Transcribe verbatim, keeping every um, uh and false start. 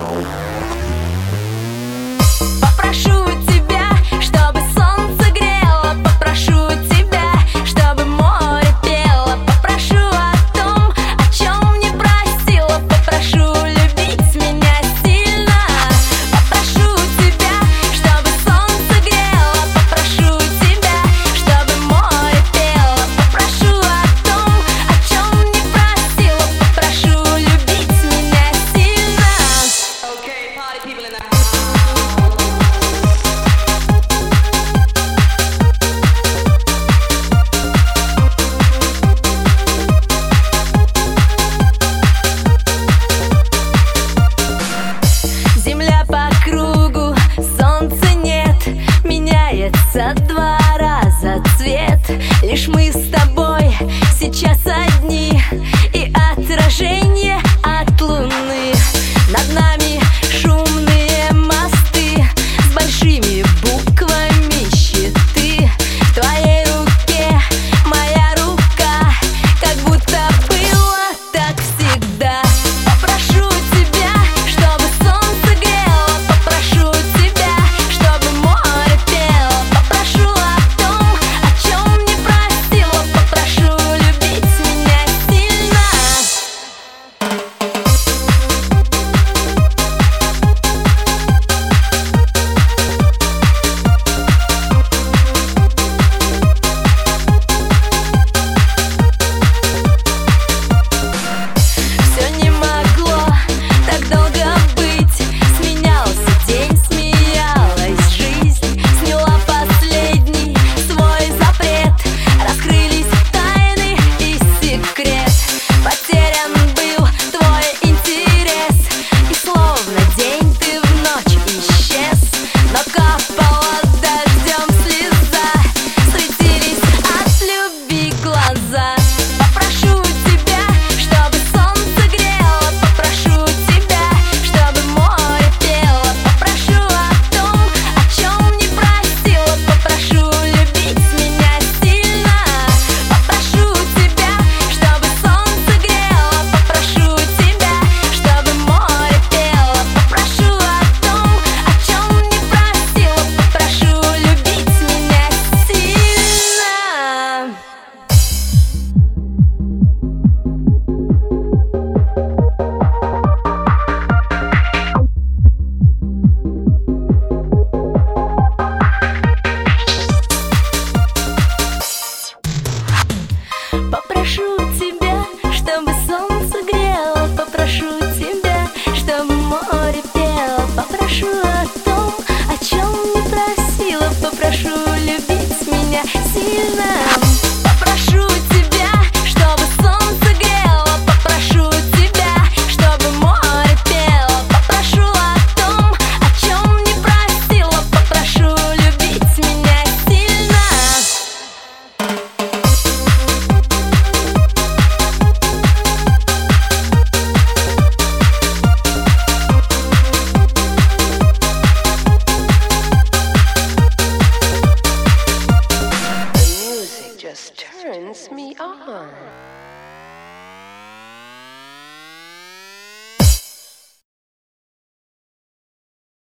Попрошу тебя, чтобы солнце грело, попрошу тебя, чтобы море пело, попрошу о том, о чем не просила, попрошу любить меня сильно. Попрошу тебя, чтобы солнце грело, попрошу тебя, чтобы море пело, попрошу о том, о чем не просила, попрошу любить меня сильно. Okay, party people in the house. Земля по кругу, солнца нет, меняется два раза цвет. Лишь мы с тобой сейчас одни, и отражение от луны. Над нами шумные мосты с большими буквами щиты. В твоей руке моя рука, как будто было так всегда. Попрошу тебя, чтобы солнце грело, попрошу тебя, чтобы море пело, попрошу о том, о чем не просила, попрошу любить меня сильно. Все не могло так долго быть. Сменялся день, смеялась жизнь, сняла последний свой запрет. Раскрылись тайны и секрет. Потерян был твой интерес, и словно день ты в ночь исчез. Но капала дождем слеза, светились от любви глаза. Попрошу тебя, чтобы солнце грело, попрошу тебя, чтобы море пело, попрошу о том, о чем не просила, попрошу любить меня сильно. Попрошу тебя, чтобы солнце грело, попрошу тебя, чтобы море пело, попрошу о том, о чем не просила, попрошу любить меня сильно. Попрошу тебя, чтобы солнце грело, попрошу тебя, чтобы море пело, попрошу о том, о чем не просила, попрошу любить меня сильно. Попрошу тебя, чтобы солнце грело, попрошу тебя, чтобы море пело, попрошу о том, о чем не просила, попрошу любить меня сильно. The music just turns me on.